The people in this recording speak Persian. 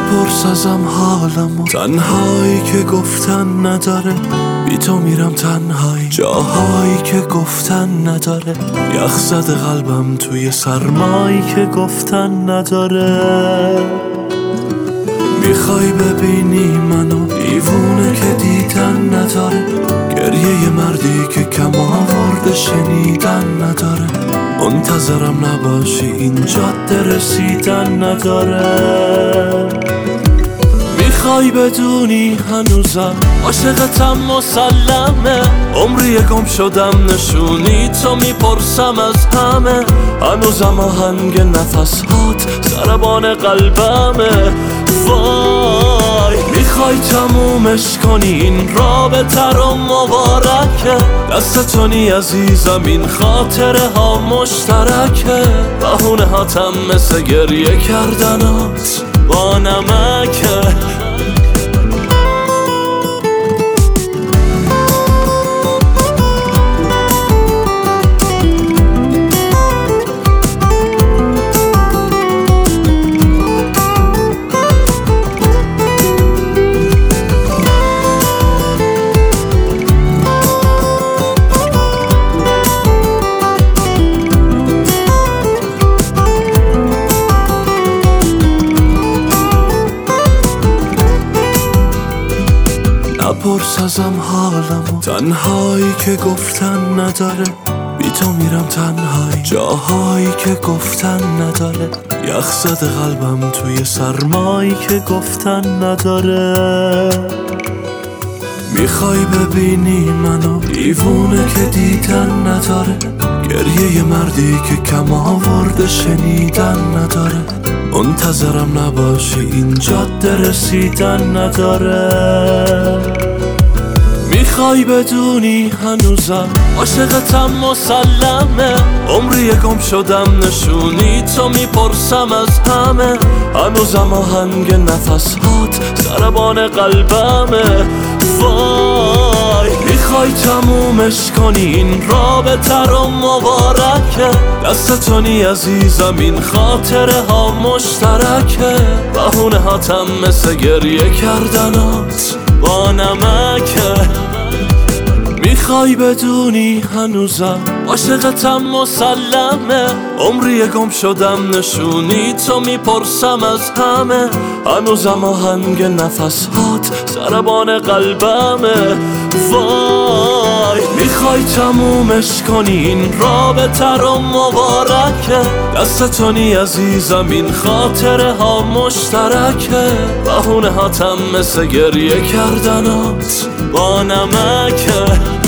نپرس ازم حالمو، تنهایی که گفتن نداره، بی تو میرم تنهایی، جاهایی که گفتن نداره، یخ زده قلبم توی سرمایی که گفتن نداره. میخوای ببینی منو دیوونه که دیدن نداره، گریه مردی که کم آورده شنیدن نداره، منتظرم نباشی این جاده رسیدن نداره. میخوای بدونی هنوزم عاشقتم مسلمه، عمری گم شدم نشونی تو میپرسم از همه، هنوزم آهنگ نفسهات ضربان قلبمه. وای میخوای تمومش کنی این رابطه رو، مبارکه دستتونی عزیزم، این خاطره ها مشترکه، بهونه هاتم مثل گریه کردنات با نمکه. نپرس ازم حالمو، تنهایی که گفتن نداره، بی تو میرم تنهایی، جاهایی که گفتن نداره، یخ زده قلبم توی سرمایی که گفتن نداره. میخوای ببینی منو دیوونه که دیدن نداره، گریه مردی که کم آورده شنیدن نداره، منتظرم نباشی این جاده رسیدن نداره. میخوای بدونی هنوزم عاشقتم مسلمه، عمری گم شدم نشونی تو میپرسم از همه، هنوزم آهنگ نفسهات ضربان قلبمه. وای میخوای تمومش کنی این رابطه رو، مبارکه دستتونی عزیزم، این خاطره ها مشترکه، بهونه هاتم مثل گریه کردنات با نمکه. میخوای بدونی هنوزم عاشقتم مسلمه، عمری گم شدم نشونی تو میپرسم از همه، هنوزم آهنگ نفسهات ضربان قلبمه. وای میخوای تمومش کنی این رابطه رو، مبارکه دستتونی عزیزم، این خاطره ها مشترکه، بهونه هاتم مثل گریه کردنات با نمکه.